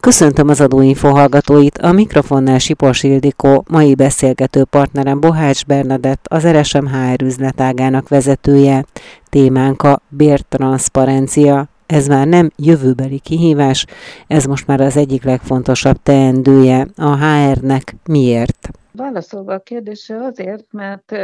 Köszöntöm az Adóinfo hallgatóit, a mikrofonnál Sipos Ildikó, mai beszélgető partnerem Bohács Bernadett, az RSM HR üzletágának vezetője. Témánk a bértranszparencia. Ez már nem jövőbeli kihívás, ez most már az egyik legfontosabb teendője a HR-nek. Miért? Válaszolva a kérdésre azért, mert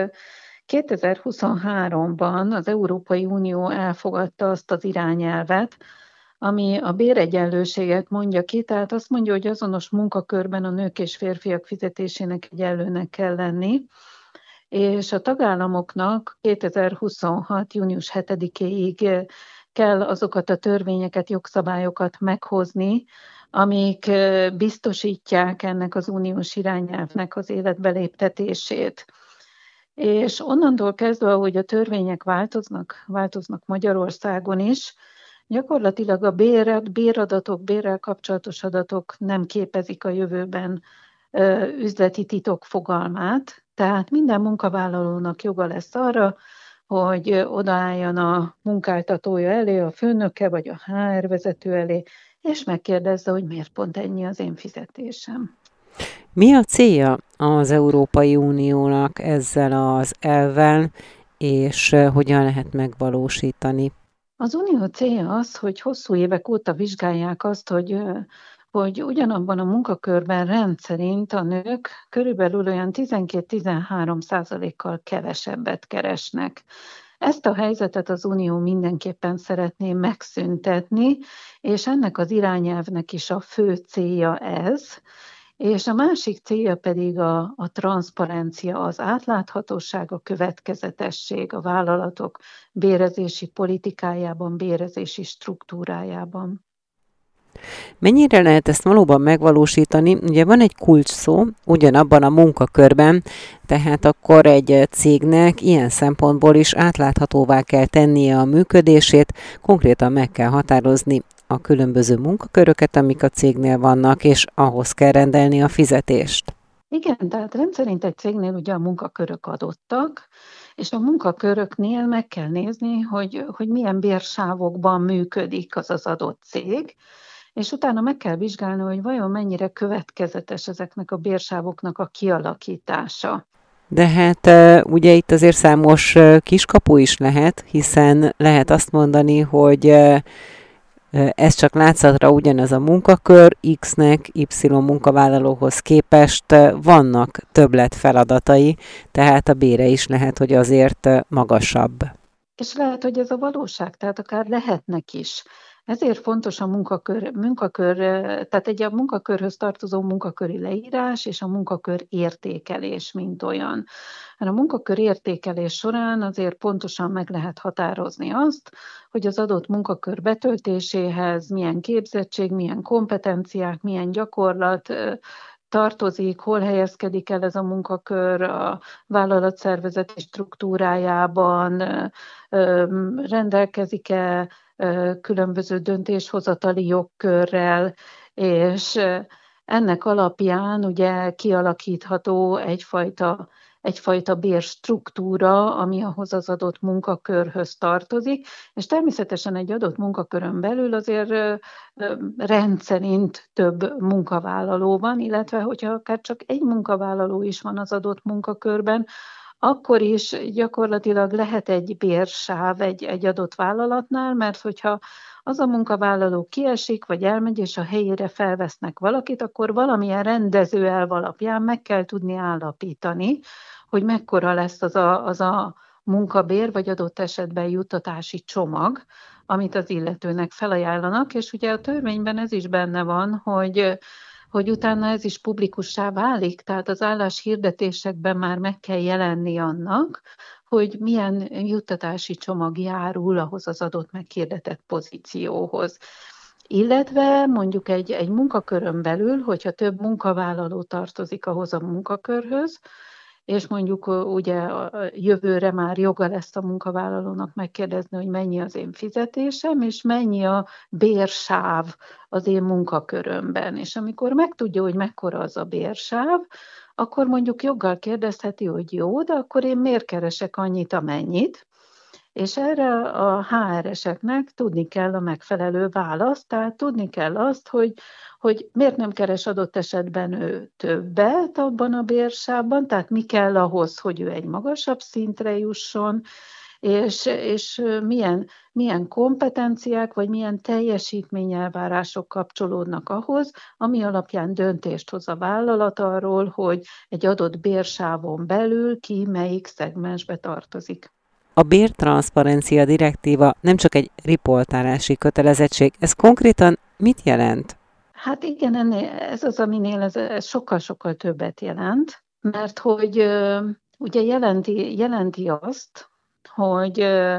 2023-ban az Európai Unió elfogadta azt az irányelvet, ami a béregyenlőséget mondja ki, tehát azt mondja, hogy azonos munkakörben a nők és férfiak fizetésének egyenlőnek kell lenni, és a tagállamoknak 2026. június 7-éig kell azokat a törvényeket, jogszabályokat meghozni, amik biztosítják ennek az uniós irányelvnek az életbe léptetését. És onnantól kezdve, ahogy a törvények változnak Magyarországon is, gyakorlatilag a béradatok, bérrel kapcsolatos adatok nem képezik a jövőben üzleti titok fogalmát, tehát minden munkavállalónak joga lesz arra, hogy odaálljon a munkáltatója elé, a főnöke vagy a HR vezető elé, és megkérdezze, hogy miért pont ennyi az én fizetésem. Mi a célja az Európai Uniónak ezzel az elvvel, és hogyan lehet megvalósítani? Az unió célja az, hogy hosszú évek óta vizsgálják azt, hogy ugyanabban a munkakörben rendszerint a nők körülbelül olyan 12-13%-kal kevesebbet keresnek. Ezt a helyzetet az Unió mindenképpen szeretné megszüntetni, és ennek az irányelvnek is a fő célja ez, és a másik célja pedig a transzparencia, az átláthatóság, a következetesség a vállalatok bérezési politikájában, bérezési struktúrájában. Mennyire lehet ezt valóban megvalósítani? Ugye van egy kulcsszó ugyanabban a munkakörben, tehát akkor egy cégnek ilyen szempontból is átláthatóvá kell tennie a működését, konkrétan meg kell határozni a különböző munkaköröket, amik a cégnél vannak, és ahhoz kell rendelni a fizetést. Igen, tehát rendszerint egy cégnél ugye a munkakörök adottak, és a munkaköröknél meg kell nézni, hogy milyen bérsávokban működik az az adott cég, és utána meg kell vizsgálni, hogy vajon mennyire következetes ezeknek a bérsávoknak a kialakítása. De hát ugye itt azért számos kiskapu is lehet, hiszen lehet azt mondani, hogy ez csak látszatra ugyanaz a munkakör, X-nek, Y munkavállalóhoz képest vannak többlet feladatai, tehát a bére is lehet, hogy azért magasabb. És lehet, hogy ez a valóság, tehát akár lehetnek is. Ezért fontos a munkakör, tehát a munkakörhöz tartozó munkaköri leírás és a munkakör értékelés, mint olyan. A munkakör értékelés során azért pontosan meg lehet határozni azt, hogy az adott munkakör betöltéséhez milyen képzettség, milyen kompetenciák, milyen gyakorlat tartozik, hol helyezkedik el ez a munkakör a vállalatszervezeti struktúrájában, rendelkezik-e különböző döntéshozatali jogkörrel, és ennek alapján ugye kialakítható egyfajta bérstruktúra, ami ahhoz az adott munkakörhöz tartozik, és természetesen egy adott munkakörön belül azért rendszerint több munkavállaló van, illetve hogyha akár csak egy munkavállaló is van az adott munkakörben, akkor is gyakorlatilag lehet egy bérsáv egy adott vállalatnál, mert hogyha az a munkavállaló kiesik, vagy elmegy, és a helyére felvesznek valakit, akkor valamilyen rendezőelv alapján meg kell tudni állapítani, hogy mekkora lesz az a munkabér, vagy adott esetben juttatási csomag, amit az illetőnek felajánlanak, és ugye a törvényben ez is benne van, hogy utána ez is publikussá válik, tehát az álláshirdetésekben már meg kell jelenni annak, hogy milyen juttatási csomag járul ahhoz az adott meghirdetett pozícióhoz. Illetve mondjuk egy munkakörön belül, hogyha több munkavállaló tartozik ahhoz a munkakörhöz, és mondjuk ugye a jövőre már joga lesz a munkavállalónak megkérdezni, hogy mennyi az én fizetésem, és mennyi a bérsáv az én munkakörömben. És amikor megtudja, hogy mekkora az a bérsáv, akkor mondjuk joggal kérdezheti, hogy jó, de akkor én miért keresek annyit, amennyit, És erre a HR-eseknek tudni kell a megfelelő választ, tehát tudni kell azt, hogy miért nem keres adott esetben ő többet abban a bérsávban, tehát mi kell ahhoz, hogy ő egy magasabb szintre jusson, és milyen kompetenciák, vagy milyen teljesítményelvárások kapcsolódnak ahhoz, ami alapján döntést hoz a vállalat arról, hogy egy adott bérsávon belül ki melyik szegmensbe tartozik. A bértranszparencia direktíva nem csak egy riportálási kötelezettség, ez konkrétan mit jelent? Hát igen, ez az, aminél ez sokkal-sokkal többet jelent, mert hogy ugye jelenti azt, hogy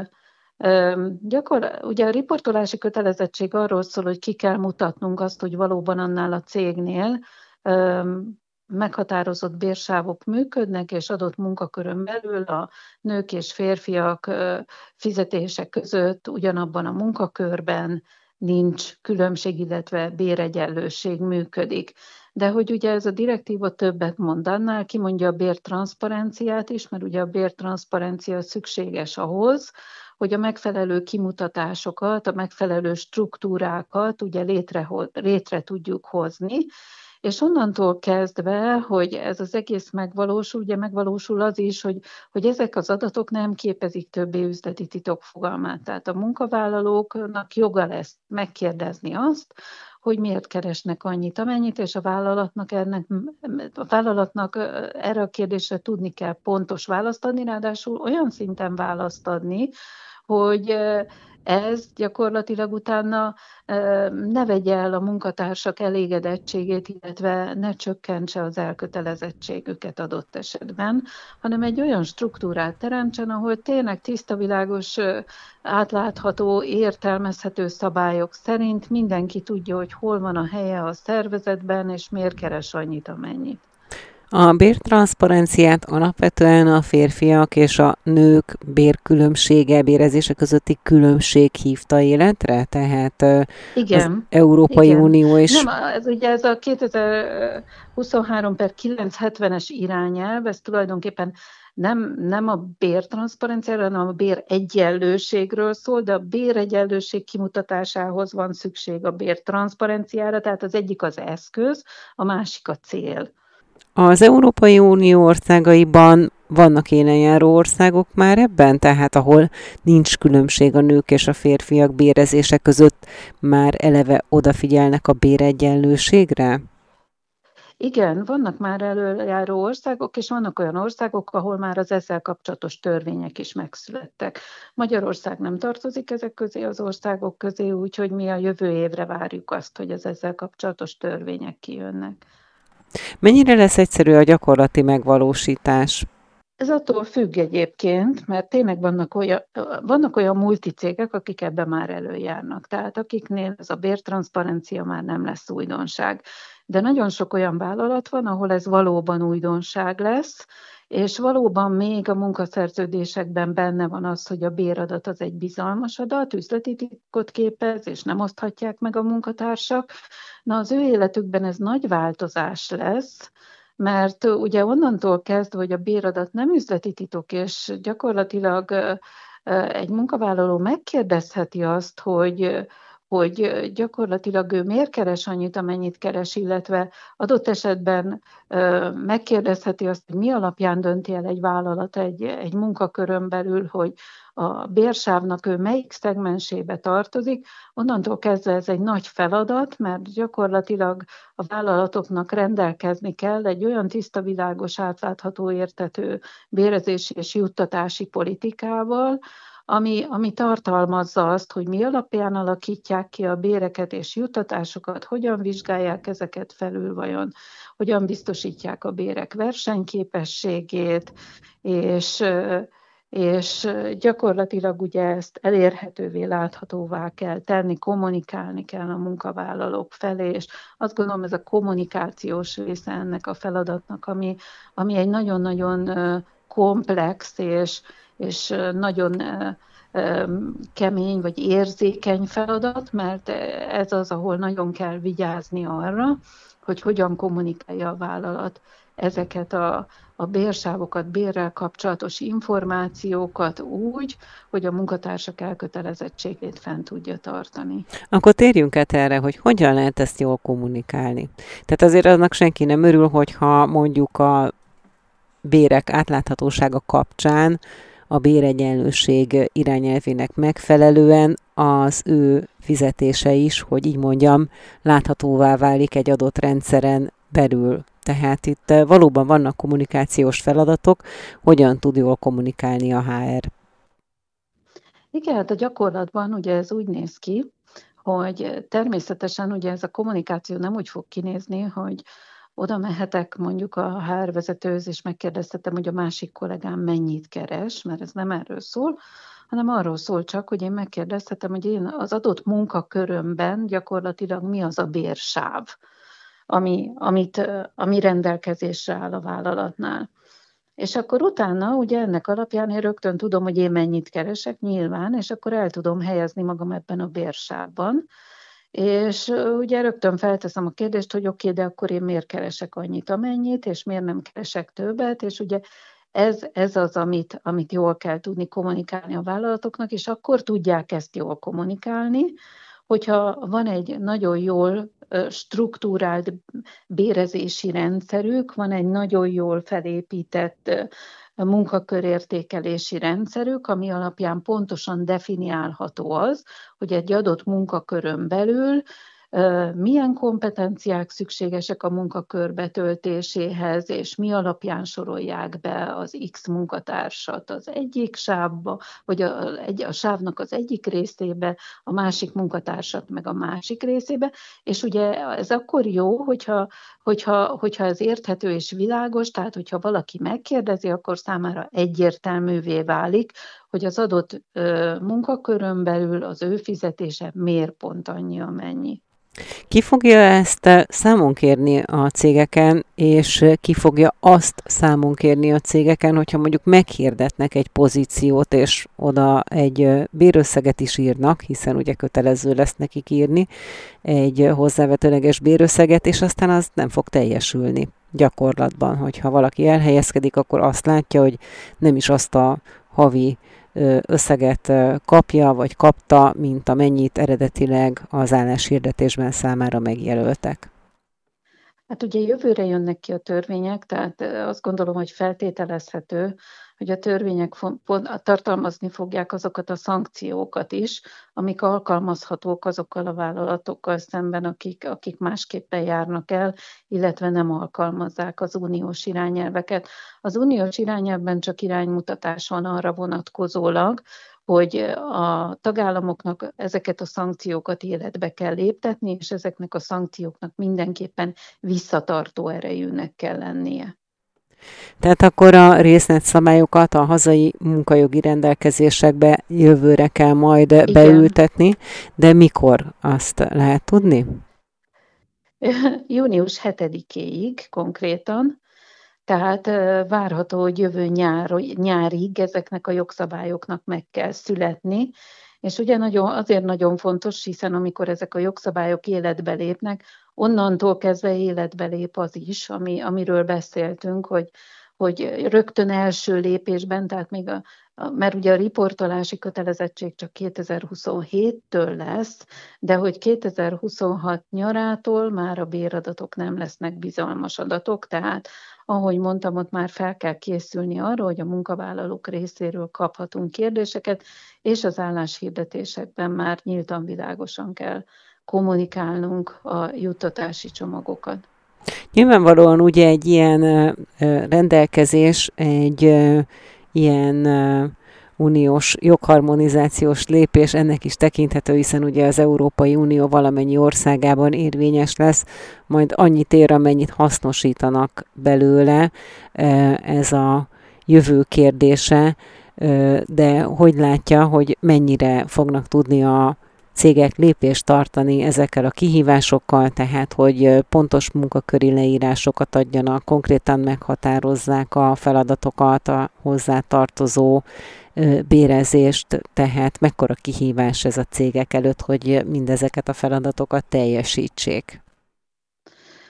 ugye a riportolási kötelezettség arról szól, hogy ki kell mutatnunk azt, hogy valóban annál a cégnél meghatározott bérsávok működnek, és adott munkakörön belül a nők és férfiak fizetése között ugyanabban a munkakörben nincs különbség, illetve béregyenlőség működik. De hogy ugye ez a direktíva többet mond annál, kimondja a bértranszparenciát is, mert ugye a bértranszparencia szükséges ahhoz, hogy a megfelelő kimutatásokat, a megfelelő struktúrákat ugye létre tudjuk hozni, és onnantól kezdve, hogy ez az egész megvalósul, ugye megvalósul az is, hogy ezek az adatok nem képezik többé üzleti titok fogalmát. Tehát a munkavállalóknak joga lesz megkérdezni azt, hogy miért keresnek annyit, amennyit, és a vállalatnak erre a kérdésre tudni kell pontos választ adni, ráadásul olyan szinten választ adni, hogy ez gyakorlatilag utána ne vegye el a munkatársak elégedettségét, illetve ne csökkentse az elkötelezettségüket adott esetben, hanem egy olyan struktúrát teremtsen, ahol tényleg tiszta, világos, átlátható, értelmezhető szabályok szerint mindenki tudja, hogy hol van a helye a szervezetben, és miért keres annyit, amennyit. A bértranszparenciát alapvetően a férfiak és a nők bérkülönbsége, bérezése közötti különbség hívta életre? Tehát az Igen, Európai igen. Unió is... Nem, ez a 2023/970-es irányelv, ez tulajdonképpen nem a bértranszparenciáról, hanem a béregyenlőségről szól, de a béregyenlőség kimutatásához van szükség a bértranszparenciára, tehát az egyik az eszköz, a másik a cél. Az Európai Unió országaiban vannak élenjáró országok már ebben? Tehát ahol nincs különbség a nők és a férfiak bérezése között, már eleve odafigyelnek a béregyenlőségre? Igen, vannak már előjáró országok, és vannak olyan országok, ahol már az ezzel kapcsolatos törvények is megszülettek. Magyarország nem tartozik ezek közé az országok közé, úgyhogy mi a jövő évre várjuk azt, hogy az ezzel kapcsolatos törvények kijönnek. Mennyire lesz egyszerű a gyakorlati megvalósítás? Ez attól függ egyébként, mert tényleg vannak olyan multicégek, akik ebben már előjárnak. Tehát akiknél ez a bértranszparencia már nem lesz újdonság. De nagyon sok olyan vállalat van, ahol ez valóban újdonság lesz, és valóban még a munkaszerződésekben benne van az, hogy a béradat az egy bizalmas adat, üzleti titkot képez, és nem oszthatják meg a munkatársak. Na, az ő életükben ez nagy változás lesz, mert ugye onnantól kezdve, hogy a béradat nem üzleti titok, és gyakorlatilag egy munkavállaló megkérdezheti azt, hogy gyakorlatilag ő miért keres annyit, amennyit keres, illetve adott esetben megkérdezheti azt, hogy mi alapján dönti el egy vállalat egy munkakörön belül, hogy a bérsávnak ő melyik szegmensébe tartozik. Onnantól kezdve ez egy nagy feladat, mert gyakorlatilag a vállalatoknak rendelkezni kell egy olyan tiszta, világos, átlátható, érthető bérezési és juttatási politikával, ami tartalmazza azt, hogy mi alapján alakítják ki a béreket és juttatásokat, hogyan vizsgálják ezeket felül vajon, hogyan biztosítják a bérek versenyképességét, és gyakorlatilag ugye ezt elérhetővé, láthatóvá kell tenni, kommunikálni kell a munkavállalók felé, és azt gondolom ez a kommunikációs része ennek a feladatnak, ami egy nagyon-nagyon komplex és nagyon kemény vagy érzékeny feladat, mert ez az, ahol nagyon kell vigyázni arra, hogy hogyan kommunikálja a vállalat ezeket a bérsávokat, bérrel kapcsolatos információkat úgy, hogy a munkatársak elkötelezettségét fenn tudja tartani. Akkor térjünk át erre, hogy hogyan lehet ezt jól kommunikálni. Tehát azért annak senki nem örül, hogyha mondjuk a bérek átláthatósága kapcsán a béregyenlőség irányelvének megfelelően az ő fizetése is, hogy így mondjam, láthatóvá válik egy adott rendszeren belül. Tehát itt valóban vannak kommunikációs feladatok, hogyan tud jól kommunikálni a HR. Igen, hát a gyakorlatban ugye ez úgy néz ki, hogy természetesen ugye ez a kommunikáció nem úgy fog kinézni, hogy oda mehetek mondjuk a HR vezetőhöz, és megkérdeztetem, hogy a másik kollégám mennyit keres, mert ez nem erről szól, hanem arról szól csak, hogy én megkérdeztetem, hogy én az adott munkakörömben gyakorlatilag mi az a bérsáv, ami rendelkezésre áll a vállalatnál. És akkor utána, ugye ennek alapján én rögtön tudom, hogy én mennyit keresek nyilván, és akkor el tudom helyezni magam ebben a bérsávban. És ugye rögtön felteszem a kérdést, hogy oké, de akkor én miért keresek annyit, amennyit, és miért nem keresek többet, és ugye ez az, amit jól kell tudni kommunikálni a vállalatoknak, és akkor tudják ezt jól kommunikálni, hogyha van egy nagyon jól struktúrált bérezési rendszerük, van egy nagyon jól felépített munkakörértékelési rendszerük, ami alapján pontosan definiálható az, hogy egy adott munkakörön belül milyen kompetenciák szükségesek a munkakör betöltéséhez, és mi alapján sorolják be az X munkatársat az egyik sávba, vagy a sávnak az egyik részébe, a másik munkatársat meg a másik részébe, és ugye ez akkor jó, hogyha ez érthető és világos, tehát hogyha valaki megkérdezi, akkor számára egyértelművé válik, hogy az adott munkakörön belül az ő fizetése miért pont annyi, amennyi. Ki fogja ezt számon kérni a cégeken, és ki fogja azt számon kérni a cégeken, hogyha mondjuk meghirdetnek egy pozíciót, és oda egy bérösszeget is írnak, hiszen ugye kötelező lesz nekik írni egy hozzávetőleges bérösszeget, és aztán az nem fog teljesülni gyakorlatban. Hogyha valaki elhelyezkedik, akkor azt látja, hogy nem is azt a havi összeget kapja, vagy kapta, mint amennyit eredetileg az álláshirdetésben számára megjelöltek. Hát ugye jövőre jönnek ki a törvények, tehát azt gondolom, hogy feltételezhető, hogy a törvények tartalmazni fogják azokat a szankciókat is, amik alkalmazhatók azokkal a vállalatokkal szemben, akik másképpen járnak el, illetve nem alkalmazzák az uniós irányelveket. Az uniós irányelvben csak iránymutatás van arra vonatkozólag, hogy a tagállamoknak ezeket a szankciókat életbe kell léptetni, és ezeknek a szankcióknak mindenképpen visszatartó erejűnek kell lennie. Tehát akkor a részletszabályokat a hazai munkajogi rendelkezésekbe jövőre kell majd beültetni, de mikor azt lehet tudni? Június 7-éig konkrétan, tehát várható, hogy jövő nyárig ezeknek a jogszabályoknak meg kell születni, és ugye azért nagyon fontos, hiszen amikor ezek a jogszabályok életbe lépnek, onnantól kezdve életbe lép az is, amiről beszéltünk, hogy rögtön első lépésben, tehát még mert ugye a riportolási kötelezettség csak 2027-től lesz, de hogy 2026 nyarától már a béradatok nem lesznek bizalmas adatok, tehát ahogy mondtam, ott már fel kell készülni arra, hogy a munkavállalók részéről kaphatunk kérdéseket, és az álláshirdetésekben már nyíltan világosan kell kommunikálnunk a juttatási csomagokat. Nyilvánvalóan ugye egy ilyen rendelkezés, egy ilyen uniós jogharmonizációs lépés ennek is tekinthető, hiszen ugye az Európai Unió valamennyi országában érvényes lesz, majd annyit ér, amennyit hasznosítanak belőle, ez a jövő kérdése, de hogy látja, hogy mennyire fognak tudni a cégek lépést tartani ezekkel a kihívásokkal, tehát hogy pontos munkaköri leírásokat adjanak, konkrétan meghatározzák a feladatokat, a hozzátartozó bérezést, tehát mekkora kihívás ez a cégek előtt, hogy mindezeket a feladatokat teljesítsék?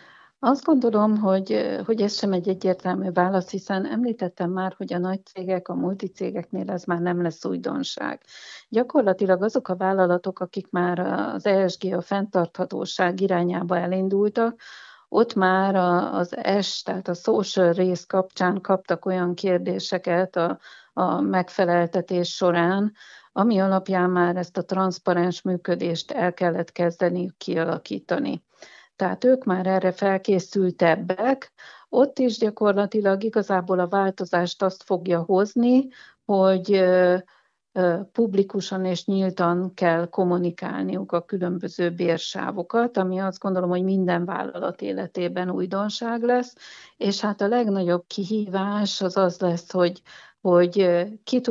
Azt gondolom, hogy ez sem egy egyértelmű válasz, hiszen említettem már, hogy a nagy cégek, a multicégeknél ez már nem lesz újdonság. Gyakorlatilag azok a vállalatok, akik már az ESG, a fenntarthatóság irányába elindultak, ott már az S, tehát a social rész kapcsán kaptak olyan kérdéseket a megfeleltetés során, ami alapján már ezt a transzparens működést el kellett kezdeni kialakítani. Tehát ők már erre felkészültebbek, ott is gyakorlatilag igazából a változást azt fogja hozni, hogy publikusan és nyíltan kell kommunikálniuk a különböző bérsávokat, ami azt gondolom, hogy minden vállalat életében újdonság lesz, és hát a legnagyobb kihívás az az lesz, hogy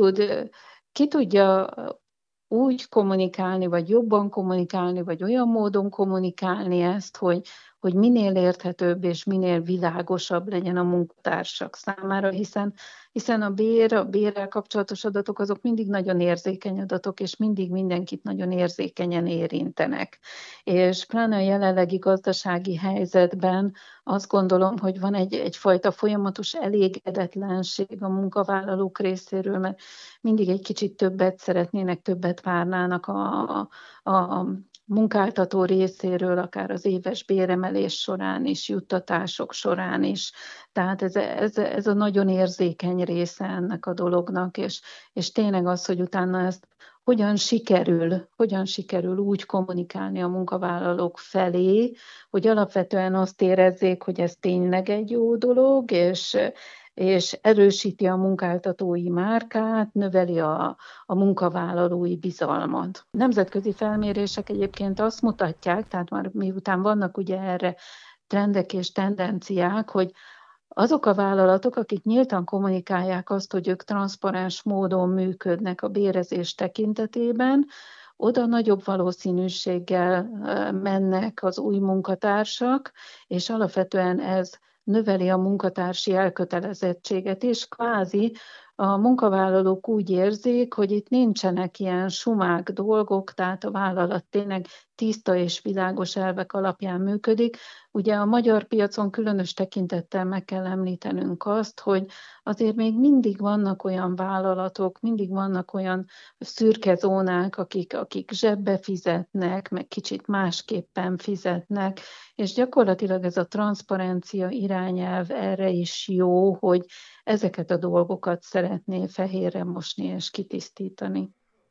ki tudja úgy kommunikálni, vagy jobban kommunikálni, vagy olyan módon kommunikálni ezt, hogy minél érthetőbb és minél világosabb legyen a munkatársak számára, hiszen a bérrel kapcsolatos adatok azok mindig nagyon érzékeny adatok, és mindig mindenkit nagyon érzékenyen érintenek. És pláne a jelenlegi gazdasági helyzetben azt gondolom, hogy van egyfajta folyamatos elégedetlenség a munkavállalók részéről, mert mindig egy kicsit többet szeretnének, többet várnának a munkáltató részéről, akár az éves béremelés során is, juttatások során is. Tehát ez a nagyon érzékeny része ennek a dolognak, és tényleg az, hogy utána ezt hogyan sikerül úgy kommunikálni a munkavállalók felé, hogy alapvetően azt érezzék, hogy ez tényleg egy jó dolog, és erősíti a munkáltatói márkát, növeli a munkavállalói bizalmat. Nemzetközi felmérések egyébként azt mutatják, tehát már miután vannak ugye erre trendek és tendenciák, hogy azok a vállalatok, akik nyíltan kommunikálják azt, hogy ők transzparens módon működnek a bérezés tekintetében, oda nagyobb valószínűséggel mennek az új munkatársak, és alapvetően ez növeli a munkatársi elkötelezettséget, és kvázi a munkavállalók úgy érzik, hogy itt nincsenek ilyen sumák dolgok, tehát a vállalat tényleg tiszta és világos elvek alapján működik. Ugye a magyar piacon különös tekintettel meg kell említenünk azt, hogy azért még mindig vannak olyan vállalatok, mindig vannak olyan szürke zónák, akik zsebbe fizetnek, meg kicsit másképpen fizetnek, és gyakorlatilag ez a transzparencia irányelv erre is jó, hogy ezeket a dolgokat szeretné fehérre mosni és kitisztítani.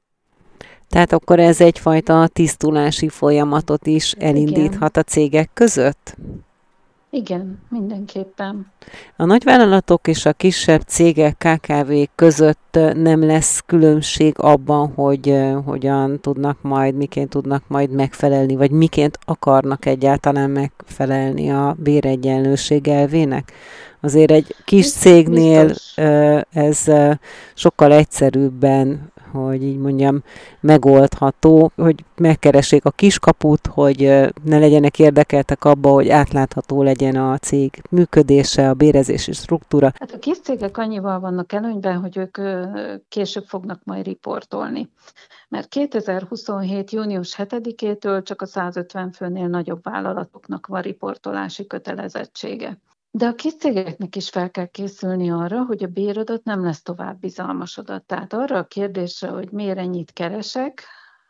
Tehát akkor ez egyfajta tisztulási folyamatot is elindíthat a cégek között? Igen, mindenképpen. A nagyvállalatok és a kisebb cégek, KKV-k között nem lesz különbség abban, hogy hogyan tudnak majd, miként tudnak majd megfelelni, vagy miként akarnak egyáltalán megfelelni a béregyenlőség elvének? Azért egy kis cégnél ez sokkal egyszerűbben, hogy így mondjam, megoldható, hogy megkeressék a kiskaput, hogy ne legyenek érdekeltek abba, hogy átlátható legyen a cég működése, a bérezési struktúra. Hát a kis cégek annyival vannak előnyben, hogy ők később fognak majd riportolni. Mert 2027. június 7-től csak a 150 főnél nagyobb vállalatoknak van riportolási kötelezettsége. De a kis cégeknek is fel kell készülni arra, hogy a béradat nem lesz tovább bizalmas adat. Tehát arra a kérdésre, hogy miért ennyit keresek,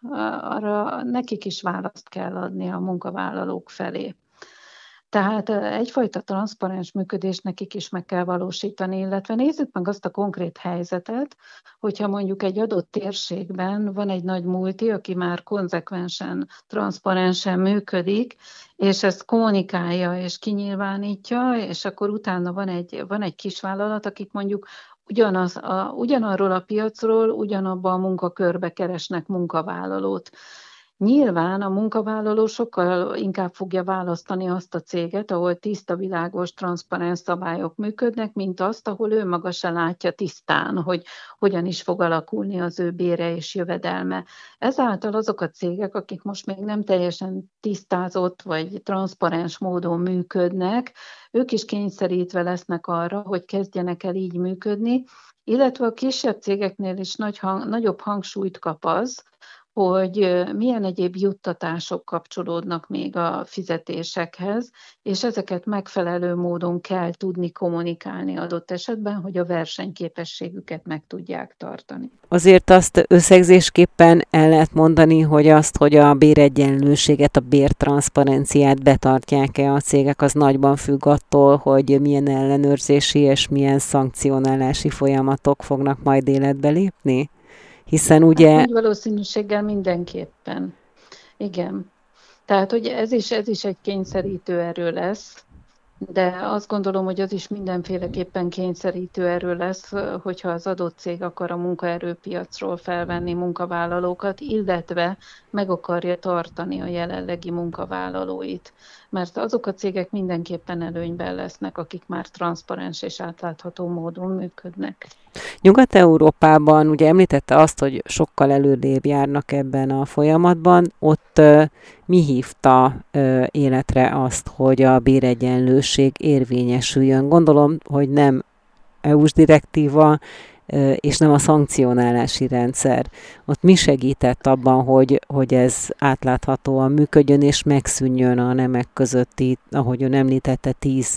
arra nekik is választ kell adni a munkavállalók felé. Tehát egyfajta transzparens működést nekik is meg kell valósítani, illetve nézzük meg azt a konkrét helyzetet, hogyha mondjuk egy adott térségben van egy nagy multi, aki már konzekvensen, transzparensen működik, és ezt kommunikálja és kinyilvánítja, és akkor utána van egy kisvállalat, akik mondjuk ugyanarról a piacról, ugyanabban a munkakörbe keresnek munkavállalót. Nyilván a munkavállaló sokkal inkább fogja választani azt a céget, ahol tiszta, világos, transzparens szabályok működnek, mint azt, ahol ő maga se látja tisztán, hogy hogyan is fog alakulni az ő bére és jövedelme. Ezáltal azok a cégek, akik most még nem teljesen tisztázott vagy transzparens módon működnek, ők is kényszerítve lesznek arra, hogy kezdjenek el így működni, illetve a kisebb cégeknél is nagyobb hangsúlyt kap az, hogy milyen egyéb juttatások kapcsolódnak még a fizetésekhez, és ezeket megfelelő módon kell tudni kommunikálni adott esetben, hogy a versenyképességüket meg tudják tartani. Azért azt összegzésképpen el lehet mondani, hogy azt, hogy a béregyenlőséget, a bértranszparenciát betartják-e a cégek, az nagyban függ attól, hogy milyen ellenőrzési és milyen szankcionálási folyamatok fognak majd életbe lépni? Hiszen ugye... Hát nagy valószínűséggel mindenképpen. Igen. Tehát, hogy ez is egy kényszerítő erő lesz, de azt gondolom, hogy az is mindenféleképpen kényszerítő erő lesz, hogyha az adott cég akar a munkaerőpiacról felvenni munkavállalókat, illetve meg akarja tartani a jelenlegi munkavállalóit. Mert azok a cégek mindenképpen előnyben lesznek, akik már transzparens és átlátható módon működnek. Nyugat-Európában ugye említette azt, hogy sokkal előrébb járnak ebben a folyamatban. Ott mi hívta életre azt, hogy a béregyenlőség érvényesüljön? Gondolom, hogy nem EU-s direktíva, és nem a szankcionálási rendszer. Ott mi segített abban, hogy ez átláthatóan működjön, és megszűnjön a nemek közötti, ahogy ön említette,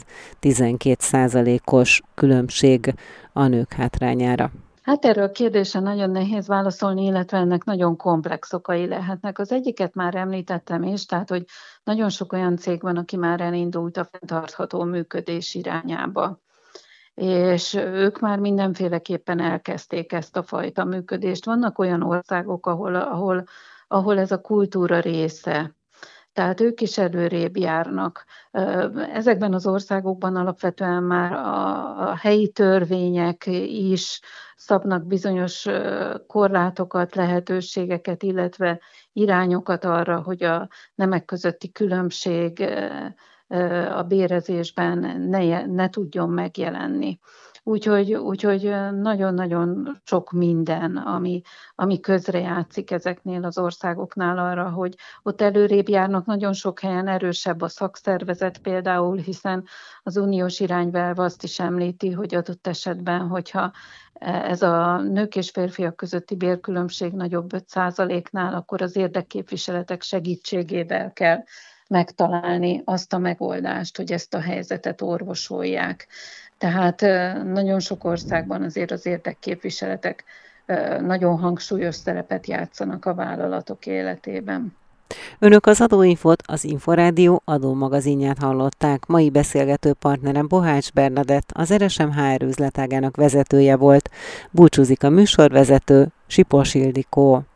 10-12%-os különbség a nők hátrányára? Hát erről a kérdésre nagyon nehéz válaszolni, illetve ennek nagyon komplex okai lehetnek. Az egyiket már említettem is, tehát hogy nagyon sok olyan cég van, aki már elindult a fenntartható működés irányába. És ők már mindenféleképpen elkezdték ezt a fajta működést. Vannak olyan országok, ahol ez a kultúra része. Tehát ők is előrébb járnak. Ezekben az országokban alapvetően már a helyi törvények is szabnak bizonyos korlátokat, lehetőségeket, illetve irányokat arra, hogy a nemek közötti különbség a bérezésben ne tudjon megjelenni. Úgyhogy nagyon-nagyon sok minden, ami közrejátszik ezeknél az országoknál arra, hogy ott előrébb járnak, nagyon sok helyen erősebb a szakszervezet például, hiszen az uniós irányelv azt is említi, hogy adott esetben, hogyha ez a nők és férfiak közötti bérkülönbség nagyobb 5%-nál, akkor az érdekképviseletek segítségével kell megtalálni azt a megoldást, hogy ezt a helyzetet orvosolják. Tehát nagyon sok országban azért az érdekképviseletek nagyon hangsúlyos szerepet játszanak a vállalatok életében. Önök az Adóinfót, az Inforádió adómagazinját hallották. Mai beszélgető partnerem Bohács Bernadett, az RSM HR üzletágának vezetője volt. Búcsúzik a műsorvezető, Sipos Ildikó.